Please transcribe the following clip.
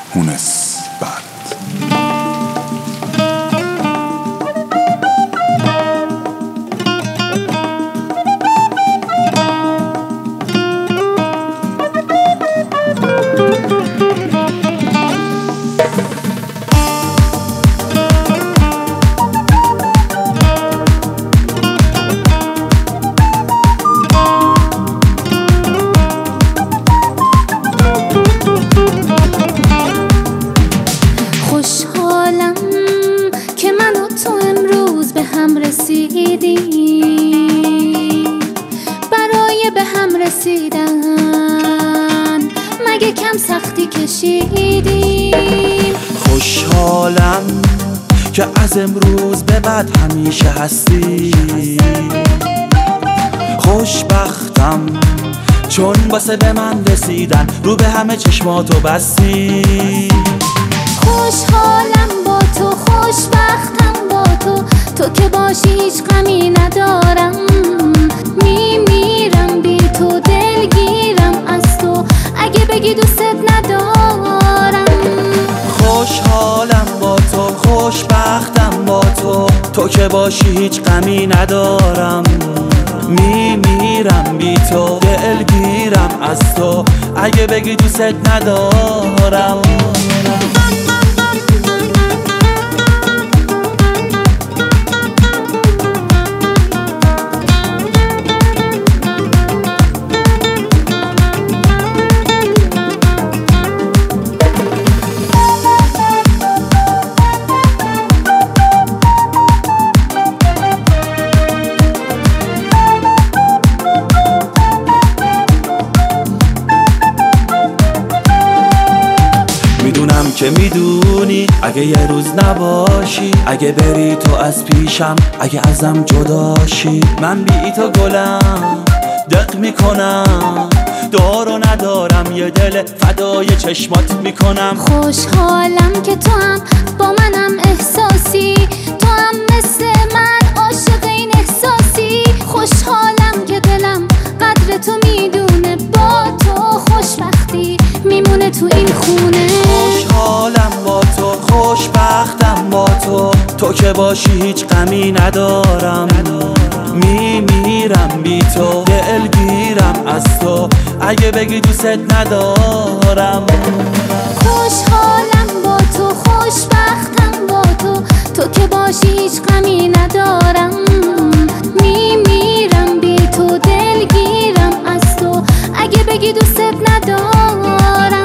مونس بعد خوشحالم که من و تو امروز به هم رسیدیم. برای به هم رسیدن مگه کم سختی کشیدیم؟ خوشحالم که از امروز به بعد همیشه هستی. خوشبختم چون واسه به من رسیدن رو به همه چشماتو بستی. خوشحالم با تو، خوشبختم با تو، تو که باشی هیچ غمی ندارم. میمیرم بی تو، دلگیرم از تو، اگه بگی دوست ندارم. خوشحالم با تو، خوشبختم با تو، تو که باشی هیچ غمی ندارم. میمیرم بی تو، دلگیرم از تو، اگه بگی دوست ندارم. میدونم که میدونی اگه یه روز نباشی، اگه بری تو از پیشم، اگه ازم جداشی، من بی تو گلم دق میکنم، دار و ندارم یه دل فدای چشمات میکنم. خوشحالم که تو هم با منم احساسی، تو هم مثل من عاشق این احساسی. خوشحالم که دلم قدر تو میدونه، با تو خوشبختی میمونه تو این خونه. خوشحالم با تو، خوشبختم با تو، تو که باشی هیچ غمی ندارم. میمیرم بی تو، دلگیرم از تو، اگه بگی دوست ندارم. خوشحالم با تو، خوشبختم با تو، تو که باشی هیچ غمی ندارم. میمیرم بی تو، دلگیرم از تو، اگه بگی دوست ندارم.